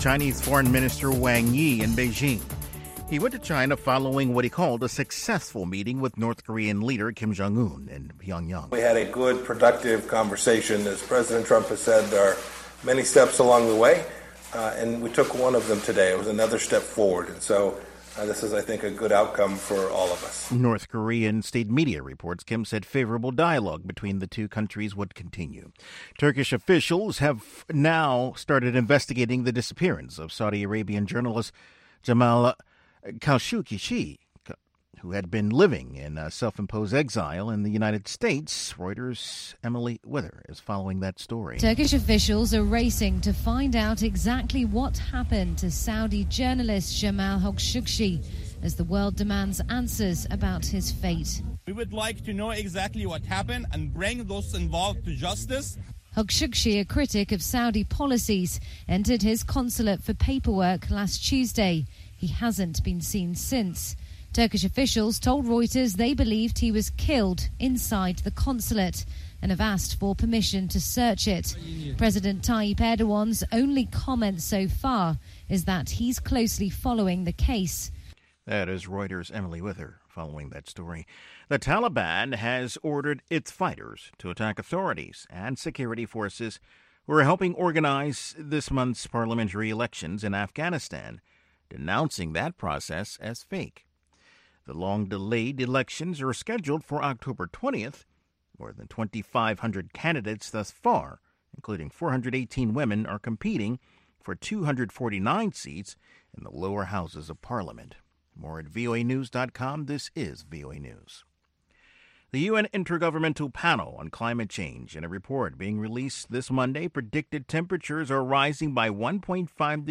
Chinese Foreign Minister Wang Yi in Beijing. He went to China following what he called a successful meeting with North Korean leader Kim Jong-un in Pyongyang. We had a good, productive conversation. As President Trump has said, there are many steps along the way, and we took one of them today. It was another step forward, and so this is, I think, a good outcome for all of us. North Korean state media reports Kim said favorable dialogue between the two countries would continue. Turkish officials have now started investigating the disappearance of Saudi Arabian journalist Jamal Khashoggi, who had been living in self-imposed exile in the United States. Reuters' Emily Wither is following that story. Turkish officials are racing to find out exactly what happened to Saudi journalist Jamal Khashoggi as the world demands answers about his fate. We would like to know exactly what happened and bring those involved to justice. Khashoggi, a critic of Saudi policies, entered his consulate for paperwork last Tuesday. He hasn't been seen since. Turkish officials told Reuters they believed he was killed inside the consulate and have asked for permission to search it. President Tayyip Erdogan's only comment so far is that he's closely following the case. That is Reuters' Emily Wither following that story. The Taliban has ordered its fighters to attack authorities and security forces who are helping organize this month's parliamentary elections in Afghanistan, denouncing that process as fake. The long-delayed elections are scheduled for October 20th. More than 2,500 candidates thus far, including 418 women, are competing for 249 seats in the lower houses of Parliament. More at voanews.com. This is VOA News. The UN Intergovernmental Panel on Climate Change, in a report being released this Monday, predicted temperatures are rising by 1.5